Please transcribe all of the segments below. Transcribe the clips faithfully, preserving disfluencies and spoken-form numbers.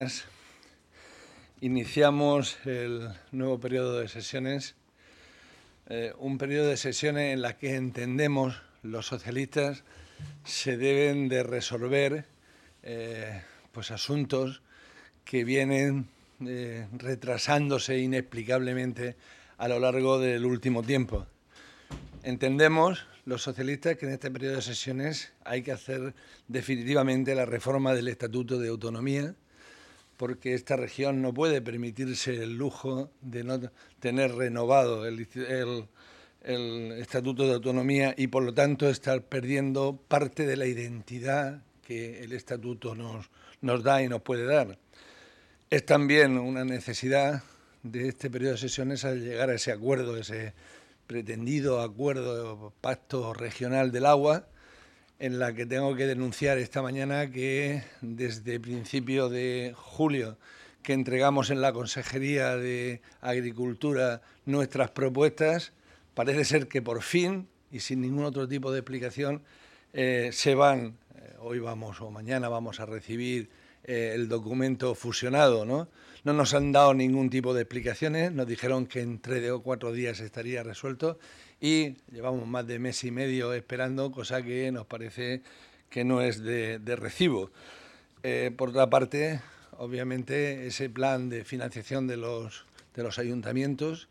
Iniciamos el nuevo periodo de sesiones, eh, un periodo de sesiones en la que entendemos los socialistas se deben de resolver eh, pues asuntos que vienen eh, retrasándose inexplicablemente a lo largo del último tiempo. Entendemos los socialistas que en este periodo de sesiones hay que hacer definitivamente la reforma del Estatuto de Autonomía, porque esta región no puede permitirse el lujo de no tener renovado el, el, el Estatuto de Autonomía y, por lo tanto, estar perdiendo parte de la identidad que el Estatuto nos, nos da y nos puede dar. Es también una necesidad de este periodo de sesiones al llegar a ese acuerdo, ese pretendido acuerdo, pacto regional del agua, en la que tengo que denunciar esta mañana que desde principio de julio que entregamos en la Consejería de Agricultura nuestras propuestas, parece ser que por fin, y sin ningún otro tipo de explicación, eh, se van, eh, hoy vamos o mañana vamos a recibir eh, el documento fusionado, ¿no? No nos han dado ningún tipo de explicaciones, nos dijeron que en tres o cuatro días estaría resuelto y llevamos más de mes y medio esperando, cosa que nos parece que no es de, de recibo. Eh, por otra parte, obviamente, ese plan de financiación de los, de los ayuntamientos,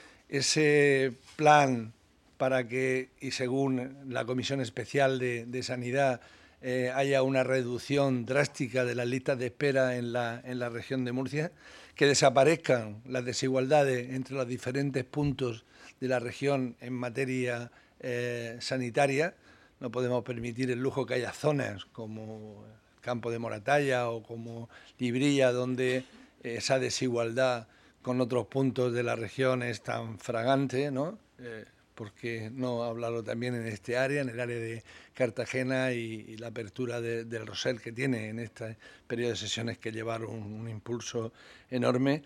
ese plan para que, y según la Comisión Especial de, de Sanidad, eh, haya una reducción drástica de las listas de espera en la, en la región de Murcia, que desaparezcan las desigualdades entre los diferentes puntos de la región en materia eh, sanitaria. No podemos permitir el lujo que haya zonas como el campo de Moratalla o como Librilla, donde esa desigualdad con otros puntos de la región es tan fragante, ¿no? Eh, porque no hablarlo también en este área, en el área de Cartagena y, y la apertura de, del Rosell que tiene en este periodo de sesiones que llevaron un, un impulso enorme.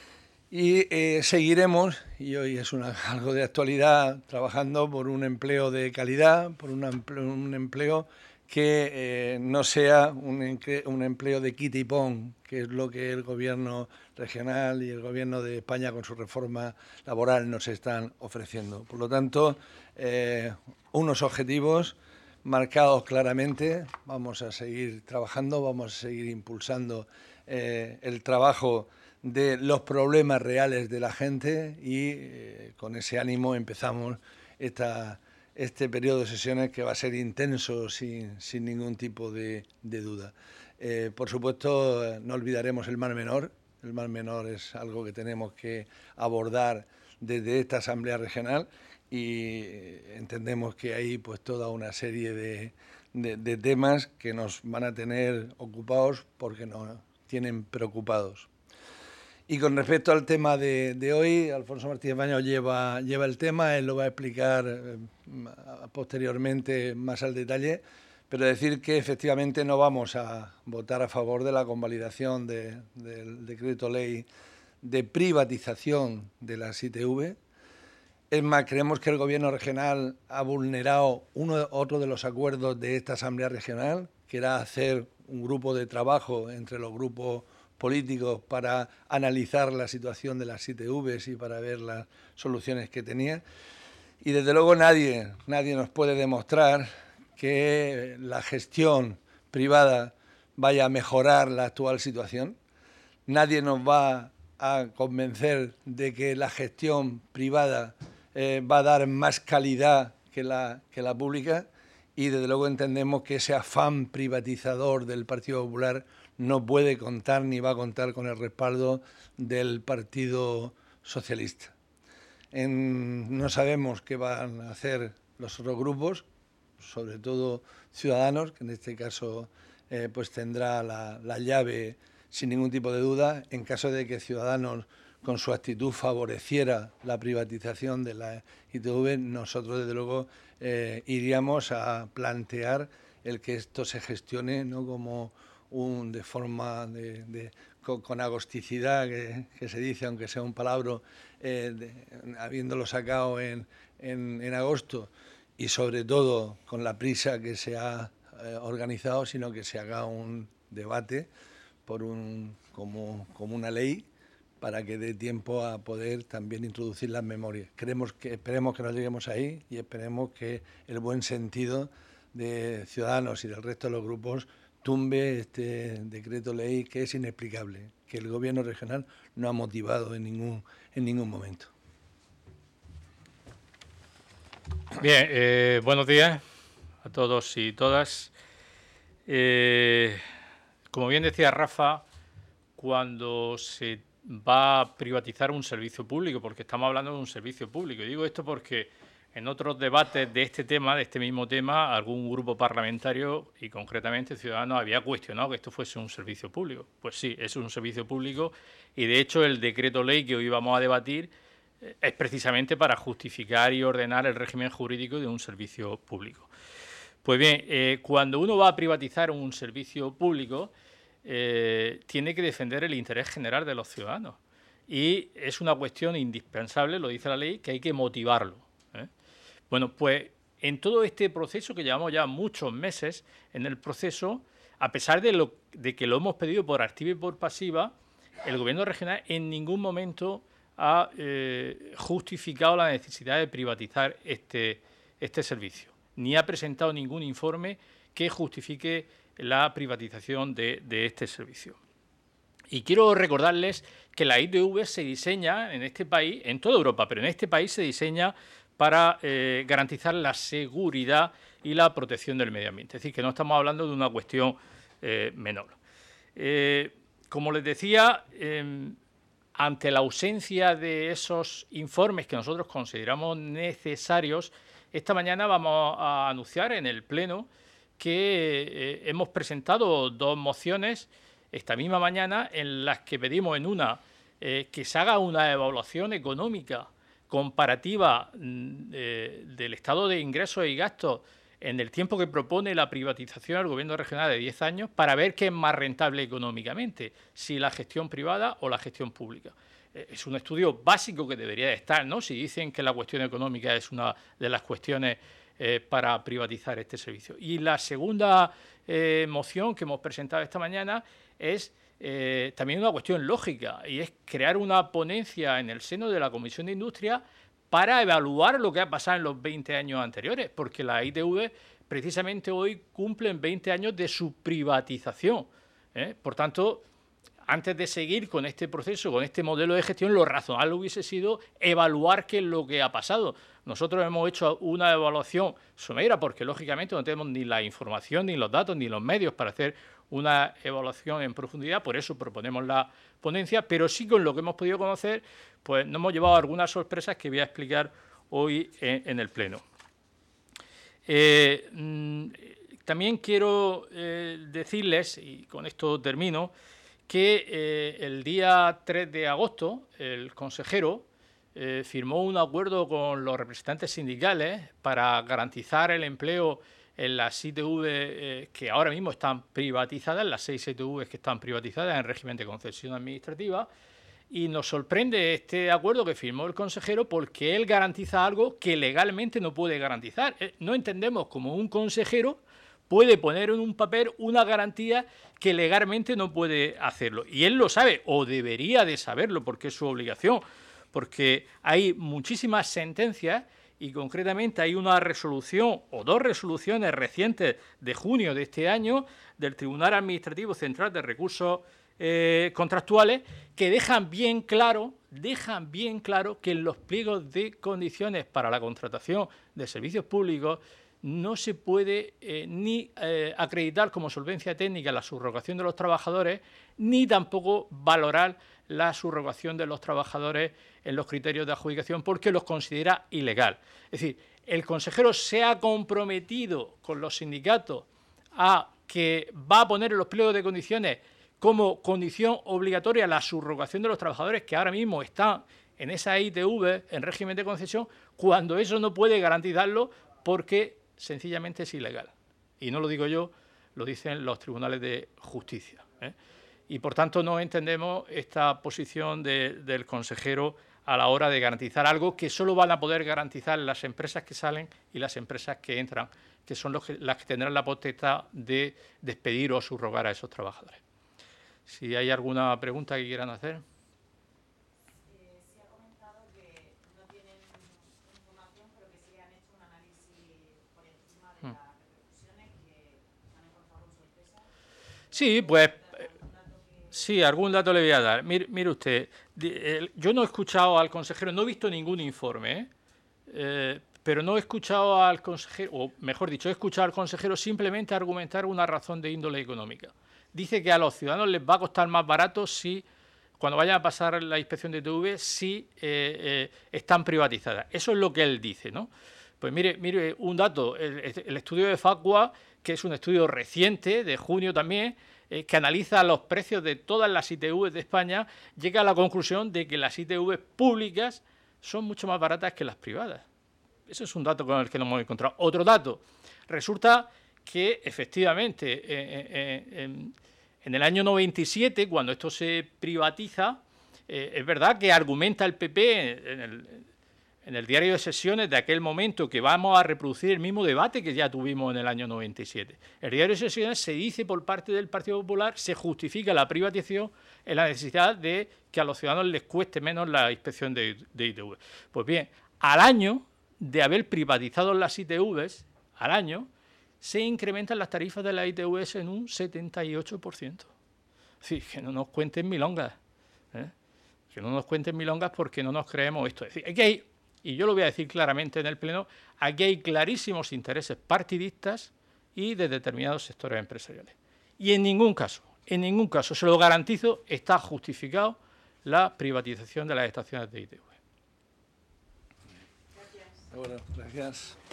Y eh, seguiremos, y hoy es una, algo de actualidad, trabajando por un empleo de calidad, por un empleo, un empleo que eh, no sea un, un empleo de quita y pon, que es lo que el Gobierno regional y el Gobierno de España con su reforma laboral nos están ofreciendo. Por lo tanto, eh, unos objetivos marcados claramente, vamos a seguir trabajando, vamos a seguir impulsando eh, el trabajo de los problemas reales de la gente y eh, con ese ánimo empezamos esta, este periodo de sesiones que va a ser intenso sin, sin ningún tipo de, de duda. Eh, por supuesto, no olvidaremos el Mar Menor. El Mar Menor es algo que tenemos que abordar desde esta Asamblea Regional y entendemos que hay pues toda una serie de, de, de temas que nos van a tener ocupados porque nos tienen preocupados. Y con respecto al tema de, de hoy, Alfonso Martínez Baños lleva, lleva el tema, él lo va a explicar eh, posteriormente más al detalle, pero decir que efectivamente no vamos a votar a favor de la convalidación de, del decreto ley de privatización de las I T V. Es más, creemos que el Gobierno regional ha vulnerado uno otro de los acuerdos de esta Asamblea Regional, que era hacer un grupo de trabajo entre los grupos políticos para analizar la situación de las I T Vs y para ver las soluciones que tenía. Y desde luego nadie, nadie nos puede demostrar que la gestión privada vaya a mejorar la actual situación. Nadie nos va a convencer de que la gestión privada eh, va a dar más calidad que la, que la pública y desde luego entendemos que ese afán privatizador del Partido Popular no puede contar ni va a contar con el respaldo del Partido Socialista. En, no sabemos qué van a hacer los otros grupos, sobre todo Ciudadanos, que en este caso eh, pues tendrá la, la llave sin ningún tipo de duda. En caso de que Ciudadanos con su actitud favoreciera la privatización de la I T V, nosotros desde luego eh, iríamos a plantear el que esto se gestione, ¿no?, como un, de forma de, de, con, con agosticidad, que, que se dice, aunque sea un palabra, eh, de, habiéndolo sacado en, en, en agosto, y sobre todo con la prisa que se ha eh, organizado, sino que se haga un debate por un, como, como una ley para que dé tiempo a poder también introducir las memorias. Creemos que, esperemos que no lleguemos ahí y esperemos que el buen sentido de Ciudadanos y del resto de los grupos tumbe este decreto ley que es inexplicable, que el Gobierno regional no ha motivado en ningún, en ningún momento. Bien, eh, buenos días a todos y todas. Eh, como bien decía Rafa, cuando se va a privatizar un servicio público, porque estamos hablando de un servicio público, y digo esto porque en otros debates de este tema, de este mismo tema, algún grupo parlamentario, y concretamente Ciudadanos, había cuestionado que esto fuese un servicio público. Pues sí, es un servicio público, y de hecho el decreto ley que hoy vamos a debatir es precisamente para justificar y ordenar el régimen jurídico de un servicio público. Pues bien, eh, cuando uno va a privatizar un servicio público, eh, tiene que defender el interés general de los ciudadanos. Y es una cuestión indispensable, lo dice la ley, que hay que motivarlo, ¿eh? Bueno, pues en todo este proceso, que llevamos ya muchos meses en el proceso, a pesar de, lo, de que lo hemos pedido por activa y por pasiva, el Gobierno regional en ningún momento ha eh, justificado la necesidad de privatizar este, este servicio, ni ha presentado ningún informe que justifique la privatización de, de este servicio. Y quiero recordarles que la I T V se diseña en este país, en toda Europa, pero en este país se diseña para eh, garantizar la seguridad y la protección del medio ambiente. Es decir, que no estamos hablando de una cuestión eh, menor. Eh, como les decía, eh, ante la ausencia de esos informes que nosotros consideramos necesarios, esta mañana vamos a anunciar en el Pleno que eh, hemos presentado dos mociones esta misma mañana en las que pedimos en una eh, que se haga una evaluación económica comparativa eh, del estado de ingresos y gastos en el tiempo que propone la privatización del Gobierno regional de diez años para ver qué es más rentable económicamente, si la gestión privada o la gestión pública. Eh, es un estudio básico que debería de estar, ¿no? Si dicen que la cuestión económica es una de las cuestiones eh, para privatizar este servicio. Y la segunda eh, moción que hemos presentado esta mañana es eh, también una cuestión lógica, y es crear una ponencia en el seno de la Comisión de Industria para evaluar lo que ha pasado en los veinte años anteriores, porque la I T V precisamente hoy cumple veinte años de su privatización, ¿eh? Por tanto, antes de seguir con este proceso, con este modelo de gestión, lo razonable hubiese sido evaluar qué es lo que ha pasado. Nosotros hemos hecho una evaluación somera porque, lógicamente, no tenemos ni la información, ni los datos, ni los medios para hacer una evaluación en profundidad, por eso proponemos la ponencia, pero sí con lo que hemos podido conocer, pues nos hemos llevado algunas sorpresas que voy a explicar hoy en, en el Pleno. Eh, mmm, también quiero eh, decirles, y con esto termino, que eh, el día tres de agosto el consejero eh, firmó un acuerdo con los representantes sindicales para garantizar el empleo en las I T V eh, que ahora mismo están privatizadas, las seis I T V que están privatizadas en régimen de concesión administrativa, y nos sorprende este acuerdo que firmó el consejero porque él garantiza algo que legalmente no puede garantizar. No entendemos cómo un consejero puede poner en un papel una garantía que legalmente no puede hacerlo. Y él lo sabe, o debería de saberlo, porque es su obligación, porque hay muchísimas sentencias y concretamente hay una resolución o dos resoluciones recientes de junio de este año del Tribunal Administrativo Central de Recursos eh, Contractuales que dejan bien claro, dejan bien claro que en los pliegos de condiciones para la contratación de servicios públicos no se puede eh, ni eh, acreditar como solvencia técnica la subrogación de los trabajadores, ni tampoco valorar la subrogación de los trabajadores en los criterios de adjudicación porque los considera ilegal. Es decir, el consejero se ha comprometido con los sindicatos a que va a poner en los pliegos de condiciones como condición obligatoria la subrogación de los trabajadores que ahora mismo están en esa I T V en régimen de concesión, cuando eso no puede garantizarlo porque sencillamente es ilegal. Y no lo digo yo, lo dicen los tribunales de justicia, ¿eh? Y por tanto no entendemos esta posición de, del consejero a la hora de garantizar algo que solo van a poder garantizar las empresas que salen y las empresas que entran, que son los que, las que tendrán la potestad de despedir o subrogar a esos trabajadores. si hay alguna pregunta que quieran hacer. Eh, sí ha comentado que no tienen información, pero que sí han hecho un análisis por encima de las repercusiones que han encontrado con sorpresa. Sí, pues sí, algún dato le voy a dar. Mire, mire usted, yo no he escuchado al consejero, no he visto ningún informe, ¿eh? Eh, pero no he escuchado al consejero, o mejor dicho, he escuchado al consejero simplemente argumentar una razón de índole económica. Dice que a los ciudadanos les va a costar más barato si, cuando vayan a pasar la inspección de I T V, si eh, eh, están privatizadas. Eso es lo que él dice, ¿no? Pues mire, mire un dato, el, el estudio de Facua, que es un estudio reciente, de junio también, eh, que analiza los precios de todas las I T V de España, llega a la conclusión de que las I T V públicas son mucho más baratas que las privadas. Ese es un dato con el que nos hemos encontrado. Otro dato, resulta que efectivamente eh, eh, eh, en el año noventa y siete, cuando esto se privatiza, eh, es verdad que argumenta el P P en el, en el diario de sesiones de aquel momento que vamos a reproducir el mismo debate que ya tuvimos en el año noventa y siete. El diario de sesiones se dice por parte del Partido Popular, se justifica la privatización en la necesidad de que a los ciudadanos les cueste menos la inspección de, de I T V. Pues bien, al año de haber privatizado las I T Vs, al año, se incrementan las tarifas de las I T Vs en un setenta y ocho por ciento. Sí, que no nos cuenten milongas, ¿eh? Que no nos cuenten milongas porque no nos creemos esto. Es decir, aquí hay, y yo lo voy a decir claramente en el Pleno, aquí hay clarísimos intereses partidistas y de determinados sectores empresariales. Y en ningún caso, en ningún caso, se lo garantizo, está justificado la privatización de las estaciones de I T V. Bueno, gracias.